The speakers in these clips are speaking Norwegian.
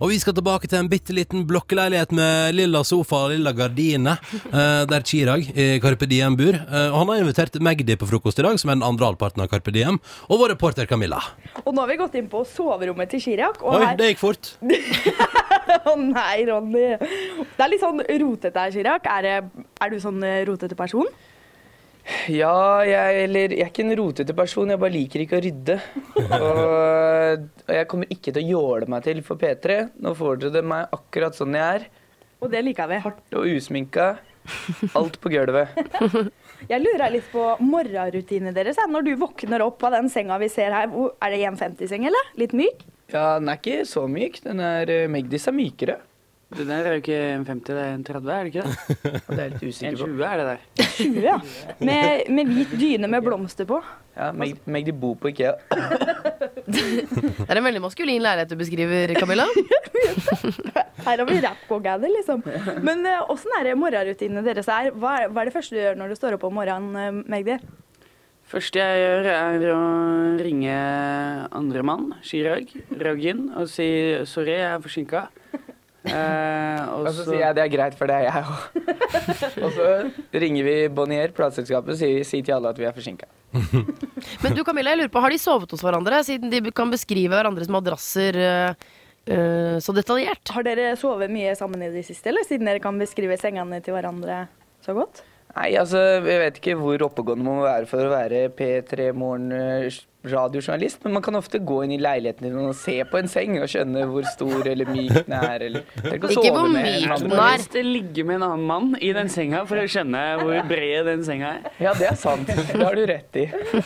Og vi skal tilbake til en bitteliten blokkeleilighet med lilla sofa og lilla gardine, der Chirag i Carpe Diem bor. Og han har invitert Magdi på frokost i dag, som er den andre halvparten av Carpe Diem, og vår reporter Camilla. Og nå har vi gått inn på soverommet til Chirag. Oi, det gikk fort. Å nei, Ronny. Det er litt sånn rotete her, Chirag. Er du sånn rotete person? Ja, jeg er ikke en rotete person, jeg bare liker ikke å rydde. Og jeg kommer ikke til å jåle meg til for P3. Nå får dere meg akkurat sånn jeg er. Og det liker vi. Hardt og usminka. Alt på gulvet. Jeg lurer litt på morgenrutinen deres. Når du våkner opp av den senga vi ser her, er det 1,50-seng, eller? Litt myk? Ja, den er ikke så myk. Magdis er mykere. Det der er jo ikke en 50, det er en 30, er det ikke det? Det er litt usikker på. En 20 er det der. 20, ja. Med hvit dyne med blomster på. Ja, Magdi bor på IKEA. Det er en veldig maskulin leilighet du beskriver, Camilla. Her har vi rap-go-gather, liksom. Men hvordan er det morgenrutinene deres er? Hva er det første du gjør når du står opp om morgenen, Magdi? Første jeg gjør er å ringe andre mann, Chirag, Ragin, og si sorry, jeg er forsinket. Og så sier jeg det er greit, for det er jeg også. Og så ringer vi Bonnier, plateselskapet, og sier til alle at vi er forsinket. Men du, Camilla, jeg lurer på, har de sovet hos hverandre, siden de kan beskrive hverandres madrasser så detaljert? Har dere sovet mye sammen i det siste, eller siden dere kan beskrive sengene til hverandre så godt? Nei, altså, jeg vet ikke hvor oppegående man må være for å være P3 Morgen radiojournalist, men man kan ofte gå inn i leiligheten din og se på en seng og skjønne hvor stor eller myk den er. Eller ikke hvor myk den er. Det ligger med en annen mann i den senga for å skjønne hvor bred den senga er. Ja, det er sant. Det har du rett i.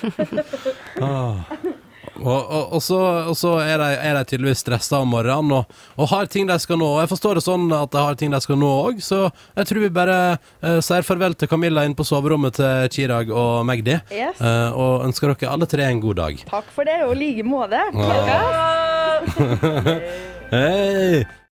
Og så er de tydeligvis stresset om morgenen og har ting de skal nå. Og jeg forstår det sånn at de har ting de skal nå også, så jeg tror vi bare sier farvel til Camilla inn på soverommet til Chirag og Magdi. Yes. Og ønsker dere alle tre en god dag. Takk for det, og like måte. Hei!